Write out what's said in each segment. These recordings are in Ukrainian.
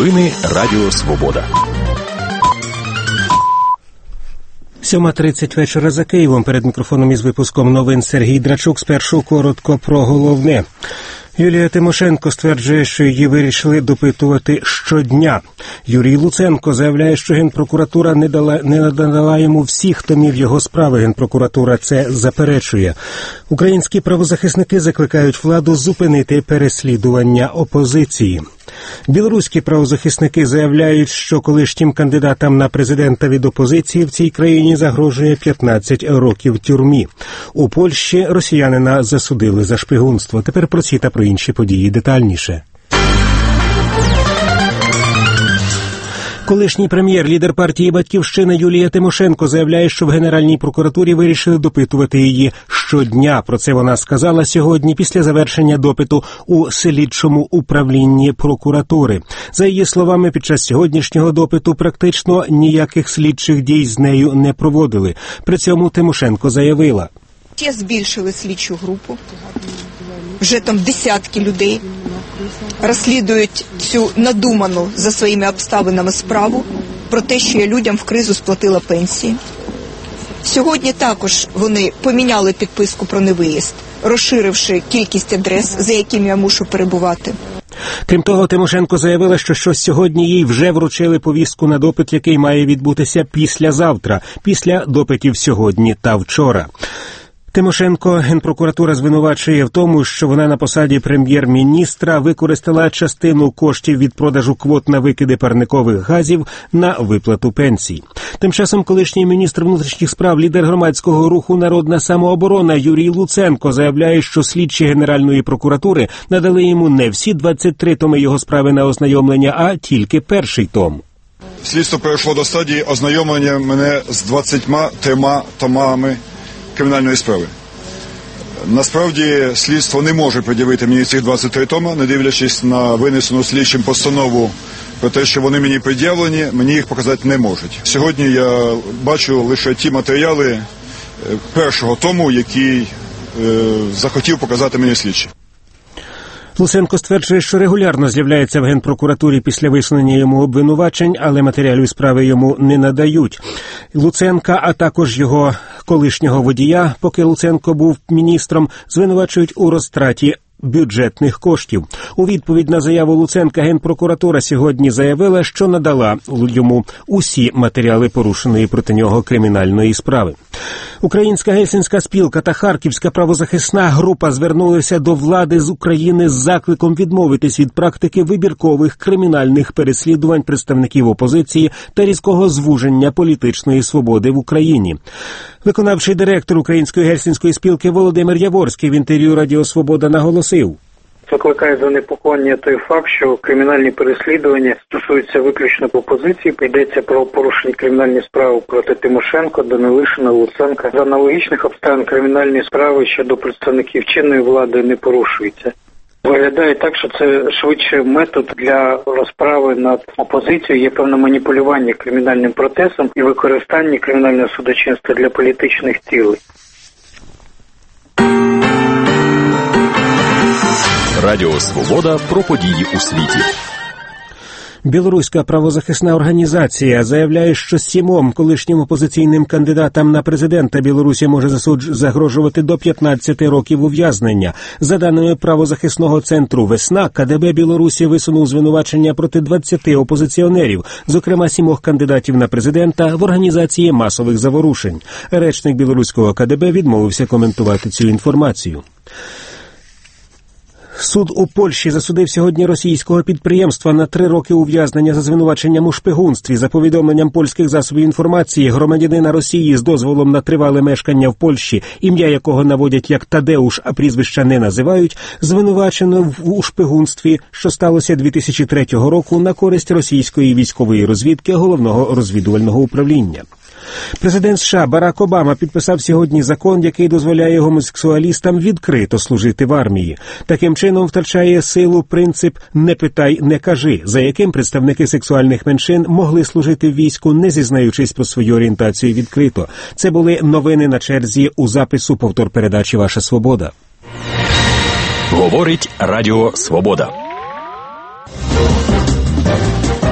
Новини Радіо Свобода. 7:30 вечора за Києвом. Перед мікрофоном із випуском новин Сергій Драчук. Спершу коротко про головне. Юлія Тимошенко стверджує, що її вирішили допитувати щодня. Юрій Луценко заявляє, що Генпрокуратура не надала йому всіх томів його справи. Генпрокуратура це заперечує. Українські правозахисники закликають владу зупинити переслідування опозиції. Білоруські правозахисники заявляють, що колишнім кандидатам на президента від опозиції в цій країні загрожує 15 років тюрмі. У Польщі росіянина засудили за шпигунство. Тепер про ці та про інші події детальніше. Колишній прем'єр, лідер партії «Батьківщина» Юлія Тимошенко заявляє, що в Генеральній прокуратурі вирішили допитувати її щодня. Про це вона сказала сьогодні після завершення допиту у слідчому управлінні прокуратури. За її словами, під час сьогоднішнього допиту практично ніяких слідчих дій з нею не проводили. При цьому Тимошенко заявила: «Ще збільшили слідчу групу, вже там десятки людей розслідують цю надуману за своїми обставинами справу про те, що я людям в кризу сплатила пенсії. Сьогодні також вони поміняли підписку про невиїзд, розширивши кількість адрес, за якими я мушу перебувати». Крім того, Тимошенко заявила, що сьогодні їй вже вручили повістку на допит, який має відбутися післязавтра, після допитів сьогодні та вчора. Тимошенко Генпрокуратура звинувачує в тому, що вона на посаді прем'єр-міністра використала частину коштів від продажу квот на викиди парникових газів на виплату пенсій. Тим часом колишній міністр внутрішніх справ, лідер громадського руху «Народна самооборона» Юрій Луценко заявляє, що слідчі Генеральної прокуратури надали йому не всі 23 томи його справи на ознайомлення, а тільки перший том. Слідство перейшло до стадії ознайомлення мене з 23 томами кримінальної справи. Насправді, слідство не може пред'явити мені цих 23 тома, не дивлячись на винесену слідчим постанову про те, що вони мені пред'явлені, мені їх показати не можуть. Сьогодні я бачу лише ті матеріали першого тому, який захотів показати мені слідчий. Луценко стверджує, що регулярно з'являється в Генпрокуратурі після висунення йому обвинувачень, але матеріалів справи йому не надають. Луценка, а також його колишнього водія, поки Луценко був міністром, звинувачують у розтраті бюджетних коштів. У відповідь на заяву Луценка Генпрокуратура сьогодні заявила, що надала йому усі матеріали порушеної проти нього кримінальної справи. Українська Гельсінська спілка та Харківська правозахисна група звернулися до влади з України з закликом відмовитись від практики вибіркових кримінальних переслідувань представників опозиції та різкого звуження політичної свободи в Україні. Виконавчий директор Української Гельсінської спілки Володимир Яворський в інтерв'ю Радіо Свобода наголосив: Викликає занепокоєння той факт, що кримінальні переслідування стосуються виключно опозиції. Йдеться про порушені кримінальні справи проти Тимошенко, Данилишина, Луценка. За аналогічних обставин кримінальні справи щодо представників чинної влади не порушуються. Виглядає так, що це швидше метод для розправи над опозицією, є певне маніпулювання кримінальним процесом і використання кримінального судочинства для політичних цілей. Радіо Свобода про події у світі. Білоруська правозахисна організація заявляє, що 7 колишнім опозиційним кандидатам на президента Білорусі може загрожувати до 15 років ув'язнення. За даними правозахисного центру «Весна», КДБ Білорусі висунув звинувачення проти 20 опозиціонерів, зокрема 7 кандидатів на президента в організації масових заворушень. Речник білоруського КДБ відмовився коментувати цю інформацію. Суд у Польщі засудив сьогодні російського підприємства на 3 роки ув'язнення за звинуваченням у шпигунстві. За повідомленням польських засобів інформації, громадянина Росії з дозволом на тривале мешкання в Польщі, ім'я якого наводять як Тадеуш, а прізвища не називають, звинувачено у шпигунстві, що сталося 2003 року на користь російської військової розвідки Головного розвідувального управління. Президент США Барак Обама підписав сьогодні закон, який дозволяє гомосексуалістам відкрито служити в армії. Таким чином втрачає силу принцип «не питай, не кажи», за яким представники сексуальних меншин могли служити в війську, не зізнаючись про свою орієнтацію відкрито. Це були новини на черзі у запису повтор передачі «Ваша свобода». Говорить Радіо Свобода.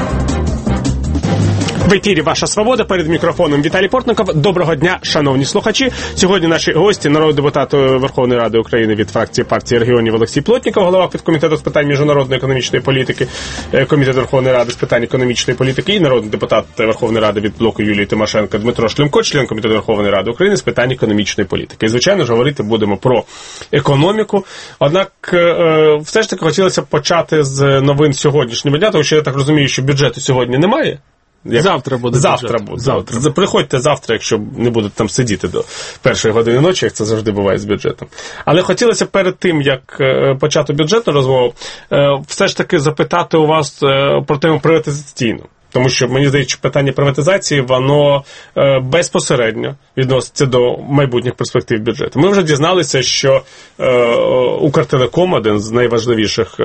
В ефірі «Ваша свобода», перед мікрофоном Віталій Портников. Доброго дня, шановні слухачі. Сьогодні наші гості, народний депутат Верховної Ради України від фракції партії регіонів Олексій Плотніков, голова підкомітету з питань міжнародної економічної політики, Комітету Верховної Ради з питань економічної політики, і народний депутат Верховної Ради від блоку Юлії Тимошенко Дмитро Шлемко, член Комітету Верховної Ради України з питань економічної політики. І, звичайно ж, говорити будемо про економіку. Однак, все ж таки хотілося б почати з новин сьогоднішнього дня, тому що я так розумію, що бюджету сьогодні немає. Завтра буде. Завтра. Приходьте завтра, якщо не будете там сидіти до 1-ї години ночі, як це завжди буває з бюджетом. Але хотілося перед тим, як почати бюджетну розмову, все ж таки запитати у вас про тему приватизаційну. Тому що, мені здається, що питання приватизації, воно безпосередньо відноситься до майбутніх перспектив бюджету. Ми вже дізналися, що Укртелеком, один з найважливіших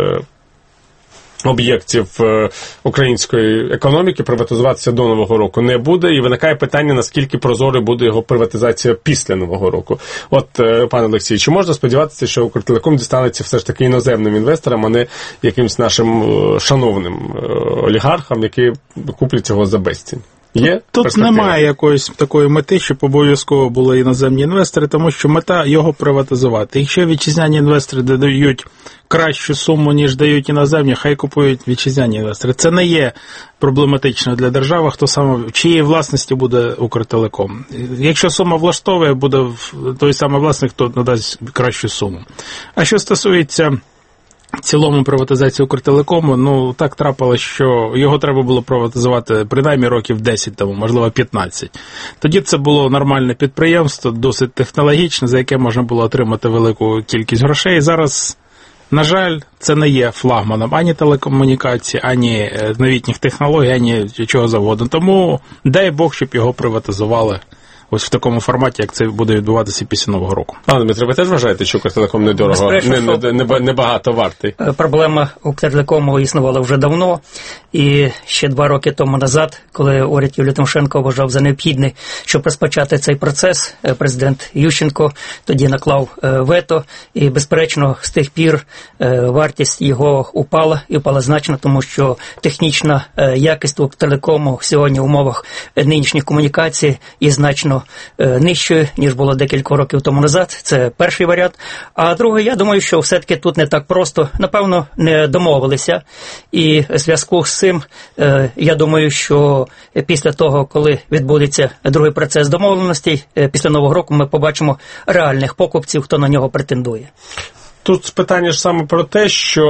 об'єктів української економіки, приватизуватися до Нового року не буде, і виникає питання, наскільки прозорою буде його приватизація після Нового року. От, пане Олексій, чи можна сподіватися, що Укртелеком дістанеться все ж таки іноземним інвесторам, а не якимось нашим шановним олігархам, які куплять його за безцінь? Тут немає якоїсь такої мети, щоб обов'язково були іноземні інвестори, тому що мета його приватизувати. Якщо вітчизняні інвестори дають кращу суму, ніж дають іноземні, хай купують вітчизняні інвестори. Це не є проблематично для держави, хто саме, в чиїй власності буде Укртелеком. Якщо сума влаштовує, буде той самий власник, хто надасть кращу суму. А що стосується в цілому приватизації Укртелекому, так трапилось, що його треба було приватизувати принаймні років 10 тому, можливо 15. Тоді це було нормальне підприємство, досить технологічне, за яке можна було отримати велику кількість грошей. Зараз, на жаль, це не є флагманом ані телекомунікацій, ані новітніх технологій, ані чого завгодно. Тому дай Бог, щоб його приватизували ось в такому форматі, як це буде відбуватися після Нового року. Дмитро, ви теж вважаєте, що Укртелеком недорого, небагато вартий? Проблема Укртелекому існувала вже давно, і ще 2 роки тому назад, коли уряд Юлії Тимошенко вважав за необхідне, щоб розпочати цей процес, президент Ющенко тоді наклав вето, і, безперечно, з тих пір вартість його упала, і упала значно, тому що технічна якість Укртелекому сьогодні в умовах нинішніх комунікацій є значно нижчою, ніж було декілька років тому назад. Це перший варіант. А другий, я думаю, що все-таки тут не так просто. Напевно, не домовилися. І в зв'язку з цим, я думаю, що після того, коли відбудеться другий процес домовленостей, після Нового року ми побачимо реальних покупців, хто на нього претендує. Тут питання ж саме про те,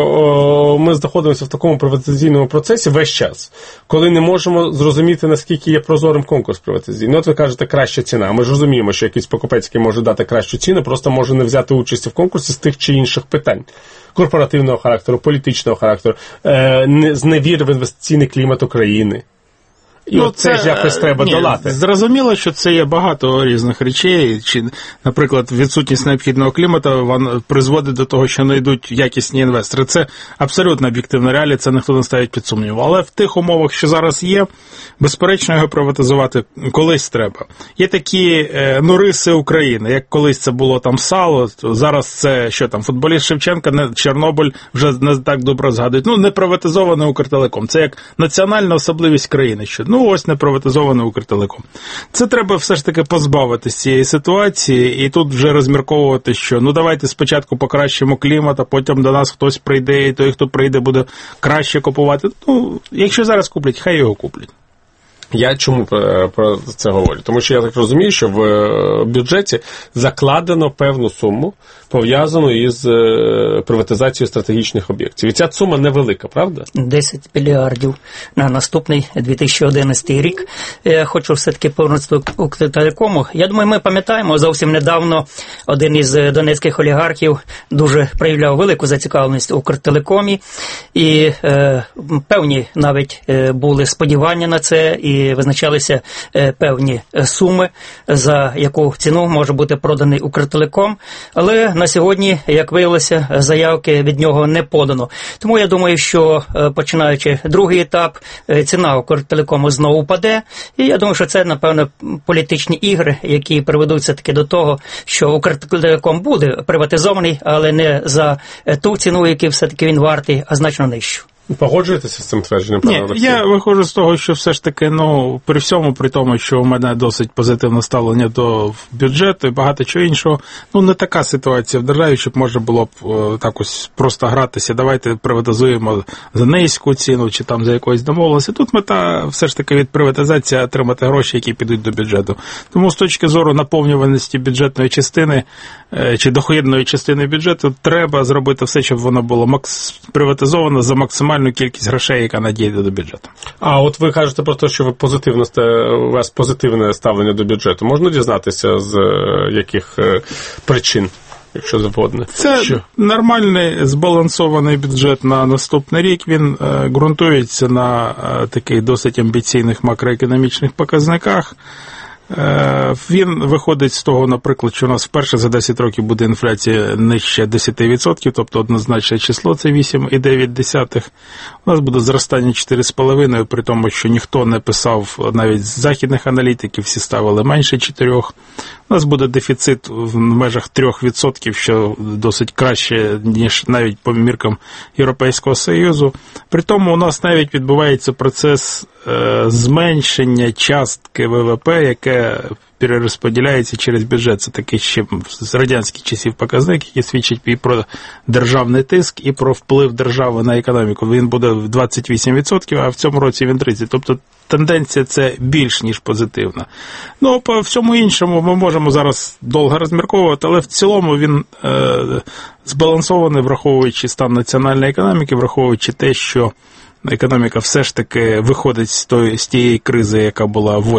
що ми знаходимося в такому приватизаційному процесі весь час, коли не можемо зрозуміти, наскільки є прозорим конкурс приватизаційний. От ви кажете, краща ціна. Ми ж розуміємо, що якийсь покупець, який може дати кращу ціну, просто може не взяти участь в конкурсі з тих чи інших питань. Корпоративного характеру, політичного характеру, зневіри в інвестиційний клімат України. І це ж якось треба долати. Зрозуміло, що це є багато різних речей. Чи, наприклад, відсутність необхідного клімату призводить до того, що не йдуть якісні інвестори. Це абсолютно об'єктивна реалія, це ніхто не ставить під сумнів. Але в тих умовах, що зараз є, безперечно, його приватизувати колись треба. Є такі риси України, як колись це було там сало, зараз це, що там, футболіст Шевченка, Чорнобиль вже не так добре згадують. Не приватизований Укртелеком. Це як національна особливість країни, що ось не приватизований Укртелеком. Це треба все ж таки позбавитися цієї ситуації і тут вже розмірковувати, що давайте спочатку покращимо клімат, а потім до нас хтось прийде, і той, хто прийде, буде краще купувати. Якщо зараз куплять, хай його куплять. Я чому про це говорю? Тому що я так розумію, що в бюджеті закладено певну суму, пов'язану із приватизацією стратегічних об'єктів. І ця сума невелика, правда? 10 мільярдів на наступний 2011 рік. Я хочу все-таки повернутися до Укртелекому. Я думаю, ми пам'ятаємо, зовсім недавно один із донецьких олігархів дуже проявляв велику зацікавленість у Укртелекомі. І певні навіть були сподівання на це, і визначалися певні суми, за яку ціну може бути проданий Укртелеком. Але на сьогодні, як виявилося, заявки від нього не подано. Тому я думаю, що починаючи другий етап, ціна Укртелекому знову впаде. І я думаю, що це, напевно, політичні ігри, які приведуть все-таки до того, що Укртелеком буде приватизований, але не за ту ціну, яку все-таки він вартий, а значно нижчу. Погоджуєтеся з цим твердженням, пане Ні, Олексій? я виходжу з того, що все ж таки, при всьому, при тому, що у мене досить позитивне ставлення до бюджету і багато чого іншого, не така ситуація в державі, щоб можна було б так ось просто гратися, давайте приватизуємо за низьку ціну чи там за якоюсь домовленості. Тут мета все ж таки від приватизації отримати гроші, які підуть до бюджету. Тому з точки зору наповнюваності бюджетної частини чи доходної частини бюджету треба зробити все, щоб воно було приватизовано за максимальну кількість грошей, яка надійде до бюджету. А от ви кажете про те, що у вас позитивне ставлення до бюджету. Можна дізнатися, з яких причин, якщо завгодно? Це нормальний збалансований бюджет на наступний рік. Він ґрунтується на таких досить амбіційних макроекономічних показниках. Він виходить з того, наприклад, що у нас вперше за 10 років буде інфляція нижче 10%, тобто однозначне число це 8,9%. У нас буде зростання 4,5%, при тому, що ніхто не писав, навіть з західних аналітиків, всі ставили менше 4%. У нас буде дефіцит в межах 3%, що досить краще, ніж навіть по міркам Європейського Союзу. При тому у нас навіть відбувається процес зменшення частки ВВП, яке перерозподіляється через бюджет. Це такий ще з радянських часів показник, який свідчить і про державний тиск, і про вплив держави на економіку. Він буде в 28%, а в цьому році він 30%. Тобто тенденція це більш ніж позитивна. По всьому іншому ми можемо зараз довго розмірковувати, але в цілому він збалансований, враховуючи стан національної економіки, враховуючи те, що економіка все ж таки виходить з тієї кризи, яка була в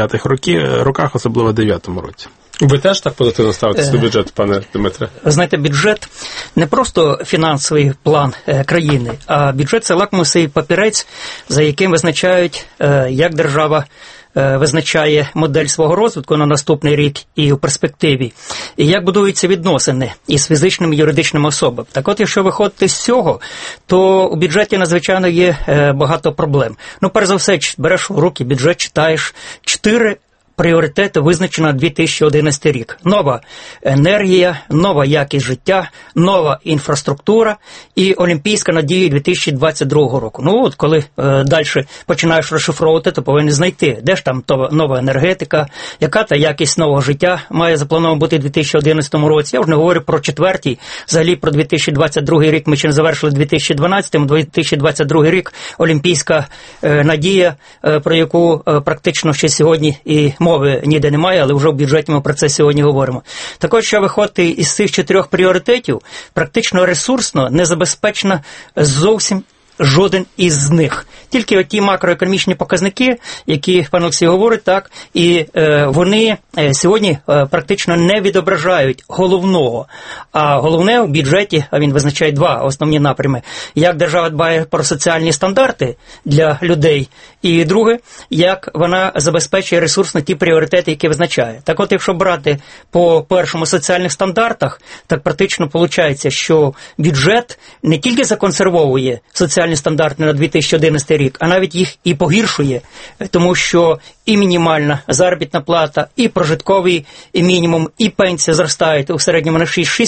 8-9 роках, особливо в 9-му році. Ви теж так позитивно ставитесь до бюджету, пане Дмитре? Знаєте, бюджет не просто фінансовий план країни, а бюджет – це лакмусовий папірець, за яким визначають, як держава визначає модель свого розвитку на наступний рік і у перспективі, і як будуються відносини із фізичними і юридичними особами. Так от, якщо виходити з цього, то у бюджеті надзвичайно є багато проблем. Перш за все, береш у руки бюджет, читаєш 4 пріоритети визначено на 2011 рік. Нова енергія, нова якість життя, нова інфраструктура і олімпійська надія 2022 року. Коли далі починаєш розшифровувати, то повинен знайти, де ж там нова енергетика, яка та якість нового життя має заплановано бути у 2011 році. Я вже не говорю про 4-й, взагалі про 2022 рік ми ще не завершили 2012-м, 2022 рік олімпійська надія, про яку практично ще сьогодні і мови ніде немає, але вже в бюджеті ми про це сьогодні говоримо. Також, що виходити із цих 4 пріоритетів, практично ресурсно не забезпечено зовсім жоден із них. Тільки оті макроекономічні показники, які пан Олексій говорить, так, і вони сьогодні практично не відображають головного. А головне в бюджеті, а він визначає 2 основні напрями, як держава дбає про соціальні стандарти для людей, і друге, як вона забезпечує ресурсно ті пріоритети, які визначає. Так от, якщо брати по першому соціальних стандартах, так практично виходить, що бюджет не тільки законсервовує соціальні стандарти на 2011 рік, а навіть їх і погіршує, тому що і мінімальна заробітна плата, і прожитковий мінімум, і пенсія зростають у середньому на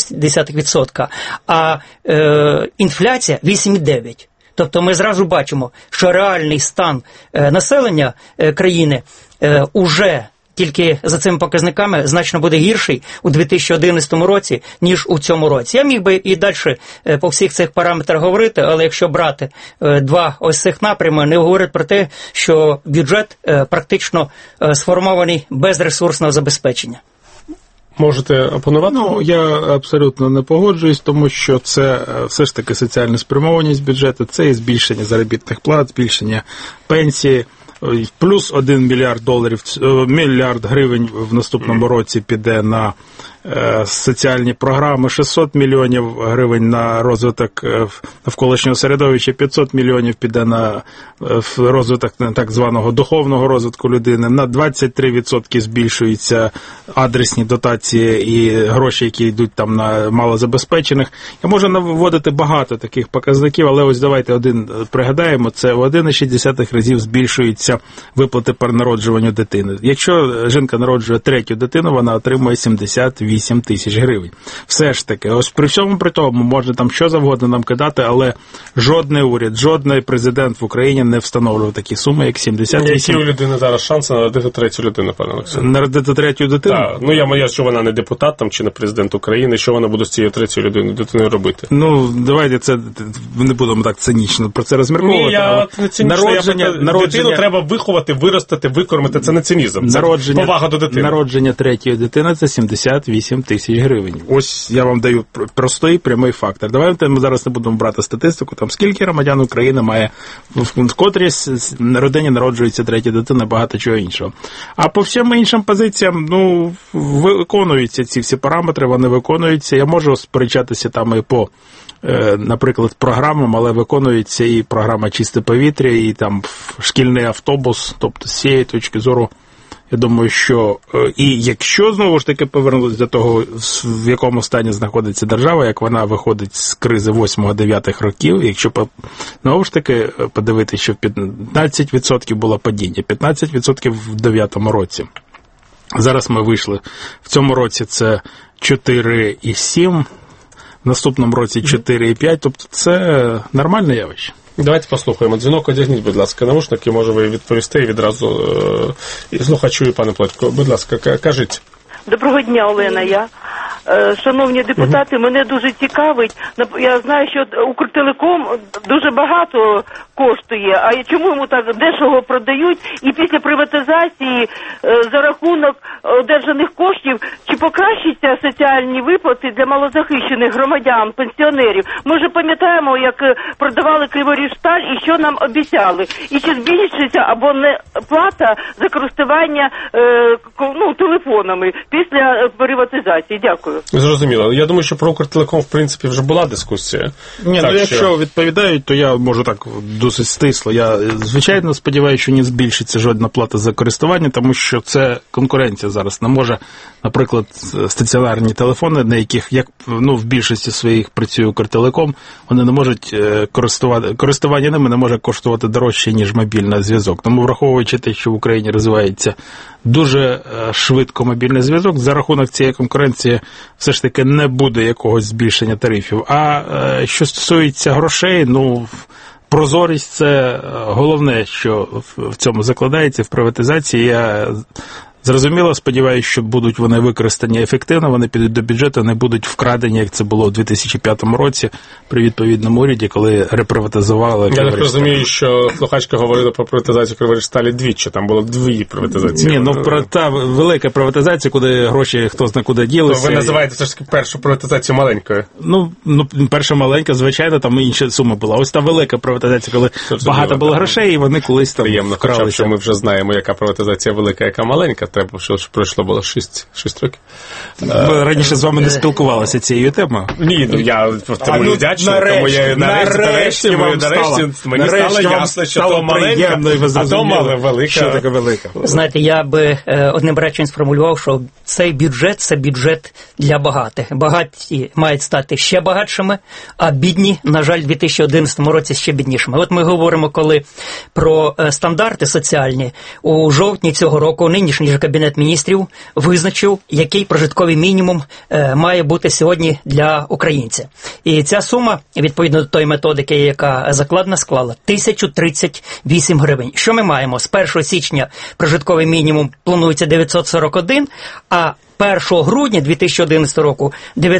6,6%, а інфляція 8,9%. Тобто ми зразу бачимо, що реальний стан населення країни уже тільки за цими показниками значно буде гірший у 2011 році, ніж у цьому році. Я міг би і далі по всіх цих параметрах говорити, але якщо брати 2 ось цих напрями, не говорить про те, що бюджет практично сформований без ресурсного забезпечення. Можете опонувати? Я абсолютно не погоджуюсь, тому що це все ж таки соціальна спрямованість бюджету, це і збільшення заробітних плат, збільшення пенсії, плюс $1 мільярд гривень в наступному році піде на соціальні програми, 600 мільйонів гривень на розвиток навколишнього середовища, 500 мільйонів піде на розвиток так званого духовного розвитку людини, на 23% збільшуються адресні дотації і гроші, які йдуть там на малозабезпечених. Я можу наводити багато таких показників, але ось давайте один пригадаємо, це в 1,6 разів збільшуються виплати при народжуванню дитини. Якщо жінка народжує 3-ю дитину, вона отримує 78 78 тисяч гривень. Все ж таки, ось при всьому при тому, можна там що завгодно нам кидати, але жодний уряд, жодний президент в Україні не встановлював такі суми, як 78. Які у людини зараз шанси народити третю людину, пане Олексій? Народити третю дитину? Так. Ну, я, що вона не депутат там, чи не президент України, що вона буде з цією третьою дитиною робити? Ну, давайте це, не будемо так цинічно про це розмірковувати. Ні, я не цинічно, дитину треба виховати, виростити, викормити, це не цинізм, це повага до дитини. Народження третьої дитини – це 78 тисяч гривень. Ось я вам даю простий, прямий фактор. Давайте ми зараз не будемо брати статистику, там скільки громадян України має, в котрій родині народжується третя дитина, багато чого іншого. А по всім іншим позиціям, ну, виконуються ці всі параметри, вони виконуються. Я можу сперечатися там і по, наприклад, програмам, але виконується і програма «Чисте повітря», і там шкільний автобус. Тобто, з цієї точки зору, я думаю, що і якщо, знову ж таки, повернутися до того, в якому стані знаходиться держава, як вона виходить з кризи 8-9 років, якщо, знову ж таки, подивитися, що 15% було падіння, 15% в 9-му році. Зараз ми вийшли. В цьому році це 4,7, в наступному році 4,5, тобто це нормальне явище. Давайте послухаємо. Дзвінок одягніть, будь ласка, навушники, може ви відповісти і відразу слухачу і пане Плотько. Будь ласка, кажіть. Доброго дня, Олена. Шановні депутати, мене дуже цікавить. Я знаю, що Укртелеком дуже багато коштує, а чому йому так дешево продають? І після приватизації за рахунок одержаних коштів чи покращаться соціальні виплати для малозахищених громадян, пенсіонерів? Ми вже пам'ятаємо, як продавали Криворіжсталь і що нам обіцяли. І чи збільшиться або не плата за користування телефонами після приватизації? Дякую. Зрозуміло. Я думаю, що про Укртелеком, в принципі, вже була дискусія. Ні, так, якщо відповідають, то я можу так досить стисло. Я, звичайно, сподіваюся, що не збільшиться жодна плата за користування, тому що це конкуренція зараз. Не може, наприклад, стаціонарні телефони, на яких, як в більшості своїх працює Укртелеком, вони не можуть користування ними не може коштувати дорожче, ніж мобільний зв'язок. Тому, враховуючи те, що в Україні розвивається дуже швидко мобільний зв'язок, за рахунок цієї конкуренції все ж таки не буде якогось збільшення тарифів. А що стосується грошей, прозорість – це головне, що в цьому закладається, в приватизації. Я зрозуміло, сподіваюся, що будуть вони використані ефективно, вони підуть до бюджету, не будуть вкрадені, як це було у 2005 році при відповідному уряді, коли реприватизували. Я так розумію, що слухачка говорила про приватизацію Криворіжсталі двічі, там було дві приватизації. Ні, про та велика приватизація, куди гроші хто зна куди ділися. Ви називаєте все ж таки першу приватизацію маленькою. Перша маленька, звичайно, там інша сума була. Ось та велика приватизація, коли багато було грошей, і вони колись там приємно, хоча що ми вже знаємо, яка приватизація велика, яка маленька. Треба, щоб пройшло було 6 років. Ми раніше з вами не спілкувалися цією темою. Ні, я тому вдячний, тому я нарешті мені стало ясно, що то маленька, а то велика. Що таке велика? Знаєте, я би одним реченням сформулював, що цей бюджет – це бюджет для багатих. Багаті мають стати ще багатшими, а бідні, на жаль, в 2011 році ще біднішими. От ми говоримо, коли про стандарти соціальні, у жовтні цього року нинішній Кабінет міністрів визначив, який прожитковий мінімум має бути сьогодні для українця. І ця сума, відповідно до тої методики, яка закладена, склала 1038 гривень. Що ми маємо? З 1 січня прожитковий мінімум планується 941, а 1 грудня 2011 року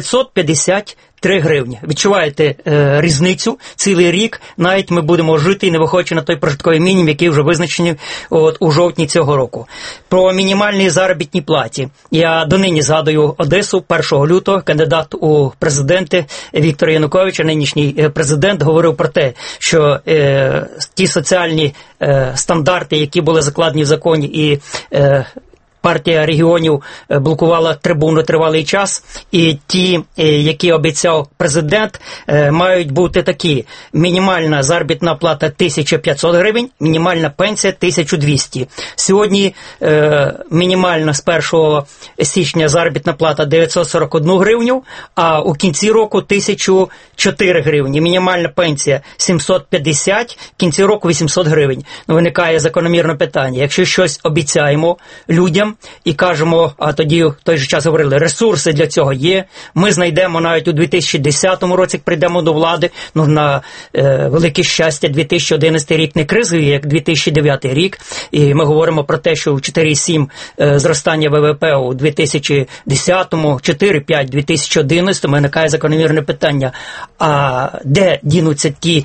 953 гривні. Відчуваєте різницю цілий рік, навіть ми будемо жити і не виходячи на той прожитковий мінімум, який вже визначений у жовтні цього року. Про мінімальній заробітній платі. Я донині згадую Одесу 1 лютого, кандидат у президенти Віктор Янукович, нинішній президент, говорив про те, що ті соціальні стандарти, які були закладені в законі і Партія регіонів блокувала трибуну тривалий час, і ті, які обіцяв президент, мають бути такі. Мінімальна заробітна плата 1500 гривень, мінімальна пенсія 1200. Сьогодні мінімальна з 1 січня заробітна плата 941 гривню, а у кінці року 1004 гривні. Мінімальна пенсія 750, в кінці року 800 гривень. Виникає закономірне питання. Якщо щось обіцяємо людям, йдемо і кажемо, а тоді в той же час говорили, ресурси для цього є, ми знайдемо навіть у 2010 році, як прийдемо до влади, ну, на велике щастя, 2011 рік не кризовий, як 2009 рік, і ми говоримо про те, що 4,7 зростання ВВП у 2010-му, 4,5 у 2011-му, виникає закономірне питання, а де дінуться ті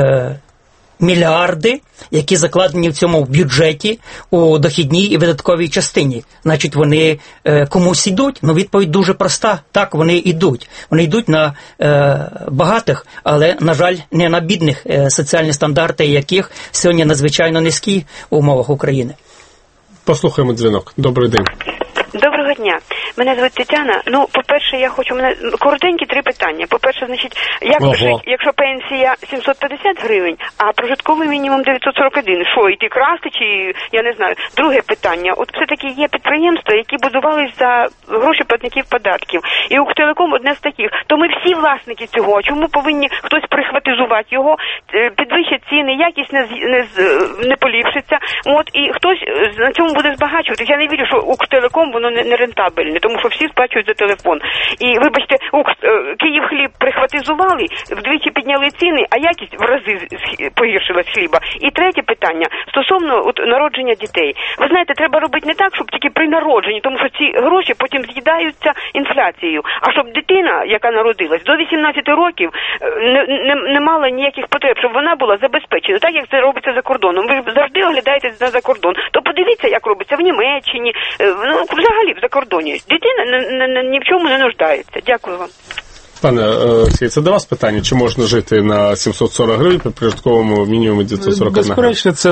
мільярди, які закладені в цьому бюджеті у дохідній і видатковій частині. Значить, вони комусь йдуть? Ну, відповідь дуже проста. Так, вони йдуть. Вони йдуть на багатих, але, на жаль, не на бідних, соціальні стандарти яких сьогодні надзвичайно низькі в умовах України. Послухаємо дзвінок. Добрий день. Доброго дня. Мене звуть Тетяна. Ну, по-перше, я хочу, коротенькі 3 питання. По-перше, значить, якщо пенсія 750 гривень, а прожитковий мінімум 941, що, йти красти, чи, я не знаю. Друге питання. От все-таки є підприємства, які будувались за гроші платників податків. І Укртелеком одне з таких. То ми всі власники цього. Чому повинні хтось прихватизувати його, підвищить ціни, якість не поліпшиться. От, і хтось на цьому буде збагачуватись. Я не вірю, що Укртелеком, воно не рентабельне, тому що всі сплачують за телефон. І, вибачте, Київхліб прихватизували, вдвічі підняли ціни, а якість в рази погіршилась хліба. І третє питання, стосовно народження дітей. Ви знаєте, треба робити не так, щоб тільки при народженні, тому що ці гроші потім з'їдаються інфляцією. А щоб дитина, яка народилась, до 18 років не мала ніяких потреб, щоб вона була забезпечена, так як це робиться за кордоном. Ви завжди оглядаєтесь на закордон. То подивіться, як робиться в Німеччині, взагалі в закордоні. Дитина ні в чому не нуждається. Дякую вам. Пане Олексій, це до вас питання, чи можна жити на 740 гривень при прожитковому мінімумі 941 гривень? Безперечно, це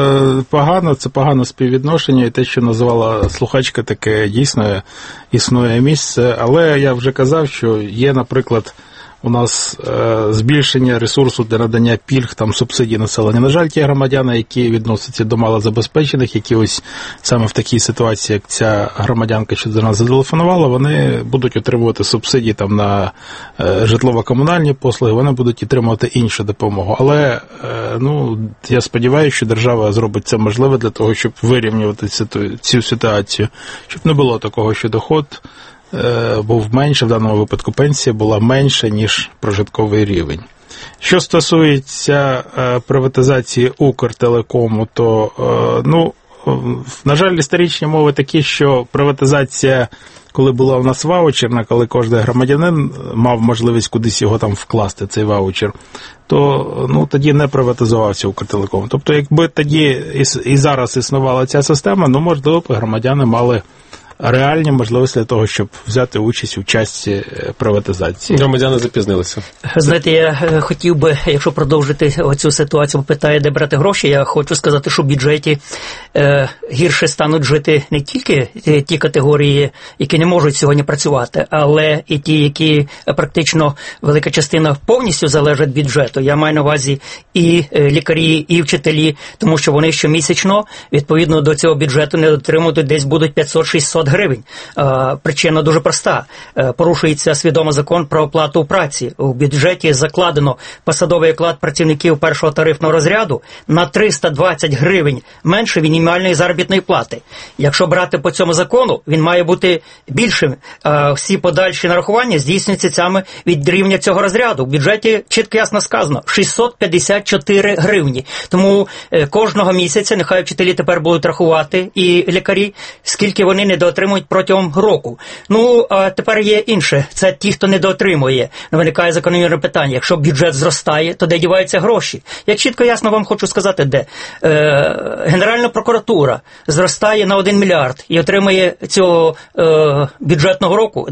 погано співвідношення, і те, що називала слухачка, таке дійсно існує місце. Але я вже казав, що є, наприклад, у нас збільшення ресурсу для надання пільг, там, субсидій населення. На жаль, ті громадяни, які відносяться до малозабезпечених, які ось саме в такій ситуації, як ця громадянка, що до нас зателефонувала, вони будуть отримувати субсидії там на житлово-комунальні послуги, вони будуть отримувати іншу допомогу. Але, ну, я сподіваюся, що держава зробить це можливе для того, щоб вирівнювати цю ситуацію, щоб не було такого, що доход був менше, в даному випадку пенсія була менша, ніж прожитковий рівень. Що стосується приватизації Укртелекому, то, ну, на жаль, історичні мови такі, що приватизація, коли була у нас ваучерна, коли кожен громадянин мав можливість кудись його там вкласти, цей ваучер, то, ну, тоді не приватизувався Укртелеком. Тобто, якби тоді і зараз існувала ця система, ну, можливо, громадяни мали реальні можливості для того, щоб взяти участь у часті приватизації. Громадяни запізнилися. Знаєте, я хотів би, якщо продовжити оцю ситуацію, питає, де брати гроші, я хочу сказати, що в бюджеті гірше стануть жити не тільки ті категорії, які не можуть сьогодні працювати, але і ті, які практично велика частина повністю залежать від бюджету. Я маю на увазі і лікарі, і вчителі, тому що вони щомісячно, відповідно до цього бюджету, не дотримують, десь будуть 500-600 гривень. Причина дуже проста. Порушується свідомо закон про оплату праці. У бюджеті закладено посадовий оклад працівників першого тарифного розряду на 320 гривень менше мінімальної заробітної плати. Якщо брати по цьому закону, він має бути більшим. Всі подальші нарахування здійснюються саме від рівня цього розряду. В бюджеті чітко ясно сказано 654 гривні. Тому кожного місяця нехай вчителі тепер будуть рахувати і лікарі, скільки вони недоотримують протягом року. Ну, а тепер є інше. Це ті, хто недоотримує. Виникає закономірне питання. Якщо бюджет зростає, то де діваються гроші? Я чітко ясно вам хочу сказати, де. Генеральна прокуратура зростає на 1 мільярд і отримує цього бюджетного року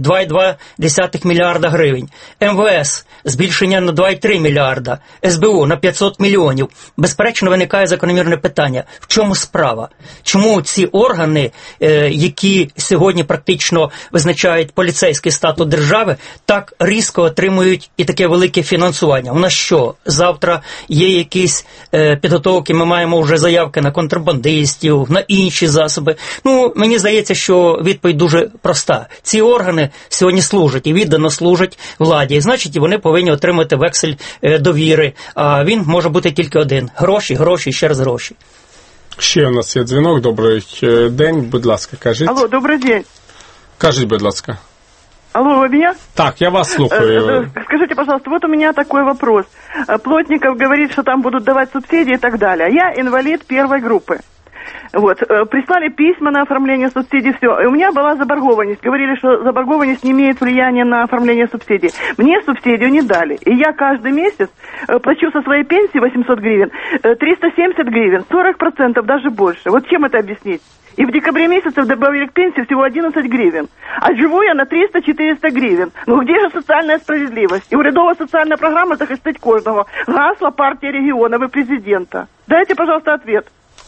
2,2 мільярда гривень. МВС збільшення на 2,3 мільярда. СБУ на 500 мільйонів. Безперечно, виникає закономірне питання. В чому справа? Чому ці органи, які сьогодні практично визначають поліцейський статус держави, так різко отримують і таке велике фінансування? У нас що? Завтра є якісь підготовки, ми маємо вже заявки на контрабандистів, на інші засоби. Ну, мені здається, що відповідь дуже проста. Ці органи сьогодні служать і віддано служать владі. І, значить, вони повинні отримати вексель довіри. А він може бути тільки один. Гроші, гроші, ще раз гроші. Ще у нас є дзвінок. Добрий день, будь ласка, кажіть. Алло, добрий день. Кажіть, будь ласка. Алло, вы меня? Так, я вас слухаю. Скажите, пожалуйста, вот у меня такой вопрос. Плотников говорит, что там будут давать субсидии и так далее. Я инвалид первой группы. Вот, прислали письма на оформление субсидий, все. И у меня была заборгованность. Говорили, что заборгованность не имеет влияния на оформление субсидий. Мне субсидию не дали. И я каждый месяц плачу со своей пенсии 800 гривен, 370 гривен, 40%, даже больше. Вот чем это объяснить? И в декабре месяце добавили к пенсии всего 11 гривен. А живу я на 300-400 гривен. Ну где же социальная справедливость? И урядова социальная программа захистить кожного. Гасло партии регионов и президента. Дайте, пожалуйста, ответ.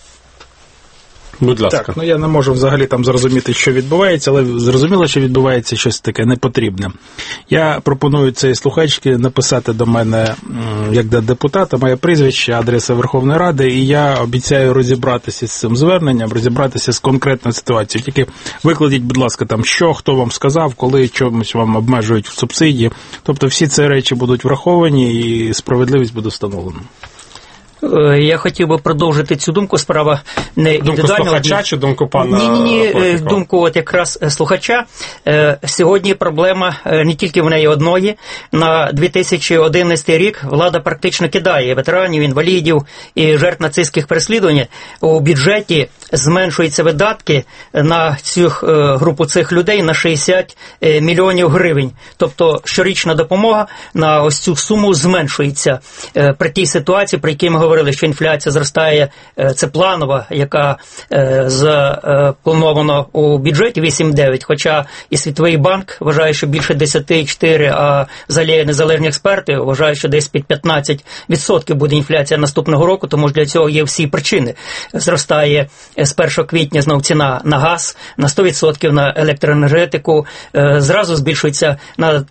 Будь ласка. Так, я не можу взагалі там зрозуміти, що відбувається, але зрозуміло, що відбувається щось таке непотрібне. Я пропоную цій слухачці написати до мене, як до депутата, моє прізвище, адреса Верховної Ради, і я обіцяю розібратися з цим зверненням, розібратися з конкретною ситуацією. Тільки викладіть, будь ласка, там що, хто вам сказав, коли чомусь вам обмежують в субсидії. Тобто всі ці речі будуть враховані і справедливість буде встановлена. Я хотів би продовжити цю думку. Справа не індивідуальна. Думку слухача чи думку пана? Ні, думку от якраз слухача. Сьогодні проблема не тільки в неї одної. На 2011 рік влада практично кидає ветеранів, інвалідів і жертв нацистських переслідувань. У бюджеті зменшуються видатки на цю групу цих людей на 60 мільйонів гривень. Тобто щорічна допомога на ось цю суму зменшується при тій ситуації, при якій ми говорили, що інфляція зростає, це планова, яка запланована у бюджеті 8,9, хоча і Світовий банк вважає, що більше 10,4, а взагалі незалежні експерти вважають, що десь під 15% буде інфляція наступного року, тому що для цього є всі причини. Зростає з 1 квітня знов ціна на газ, на 100% на електроенергетику, зразу збільшується на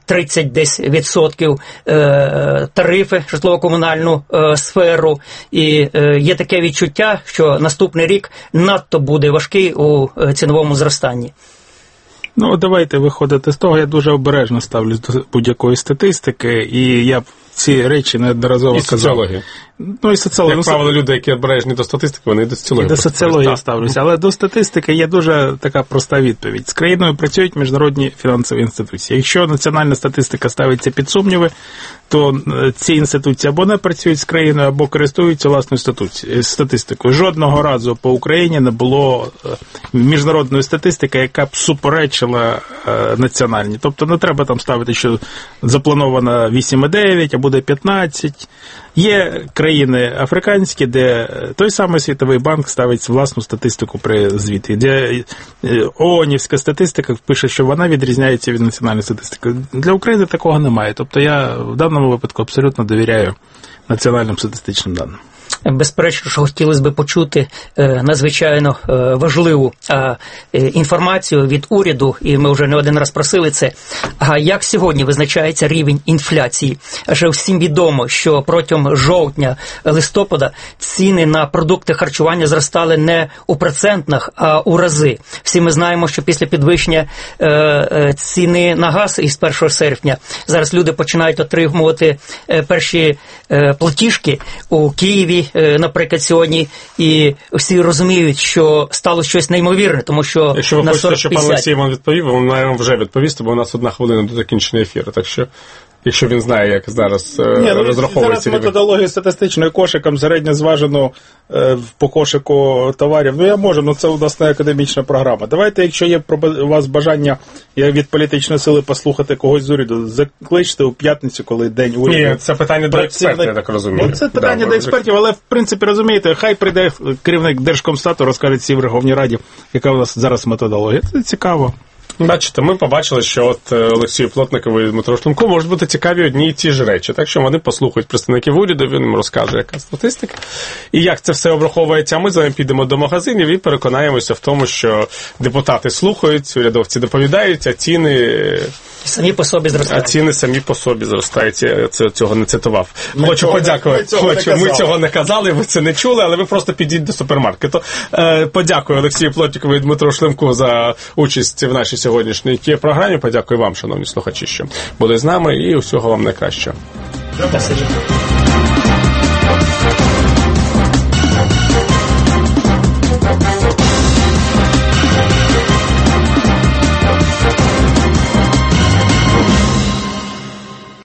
30% тарифи житлово-комунальну сферу. І є таке відчуття, що наступний рік надто буде важкий у ціновому зростанні. Давайте виходити з того. Я дуже обережно ставлюсь до будь-якої статистики, і я ці речі неодноразово казав. Соціологія. І соціологія. Як правило, люди, які обережні до статистики, вони і до соціології. До соціології ставлюся. Але до статистики є дуже така проста відповідь. З країною працюють міжнародні фінансові інституції. Якщо національна статистика ставиться під сумніви, то ці інституції або не працюють з країною, або користуються власною статистикою. Жодного разу по Україні не було міжнародної статистики, яка б суперечила національній. Тобто не треба там ставити, що заплановано 8,9, а буде 15. Є країни африканські, де той самий Світовий банк ставить власну статистику при звіті, де ООНівська статистика пише, що вона відрізняється від національної статистики. Для України такого немає. Тобто я в даному випадку абсолютно довіряю національним статистичним даним. Безперечно, що хотілося б почути надзвичайно важливу інформацію від уряду, і ми вже не один раз просили це. А як сьогодні визначається рівень інфляції? Адже всім відомо, що протягом жовтня-листопада ціни на продукти харчування зростали не у процентах, а у рази. Всі ми знаємо, що після підвищення ціни на газ із 1 серпня зараз люди починають отримувати перші платіжки у Києві, наприклад, сьогодні, і всі розуміють, що стало щось неймовірне, тому що якщо ви на 40-50... хочете, щоб пан Олексій вам відповів, він має вам вже відповісти, бо у нас 1 хвилина до закінчення ефіру, так що якщо він знає, як зараз розраховується. Зараз методологію статистичною кошиком середньозважену по кошику товарів. Я можу, це у нас не академічна програма. Давайте, якщо є у вас бажання від політичної сили послухати когось з уряду, закличте у п'ятницю, коли день уряду. Ні, це питання до експертів, я так розумію. Це питання до експертів, але в принципі, розумієте, хай прийде керівник Держкомстату, розкаже цій Верховній Раді, яка у нас зараз методологія. Це цікаво. Бачите, ми побачили, що от Олексію Плотникову і Дмитру Штумку можуть бути цікаві одні і ті ж речі. Так що вони послухають представників уряду, він їм розкаже, яка статистика, і як це все обраховується. А ми з вами підемо до магазинів і переконаємося в тому, що депутати слухають, урядовці доповідають, а ціни... самі по собі зростають. А ціни самі по собі зростають. Я цього не цитував. Хочу подякувати. Ми цього не казали, ви це не чули, але ви просто підіть до супермаркету. Подякую Олексію Плотникову і Дмитру Шлемку за участь в нашій сьогоднішній програмі. Подякую вам, шановні слухачі, що були з нами, і усього вам найкращого. Спасибо.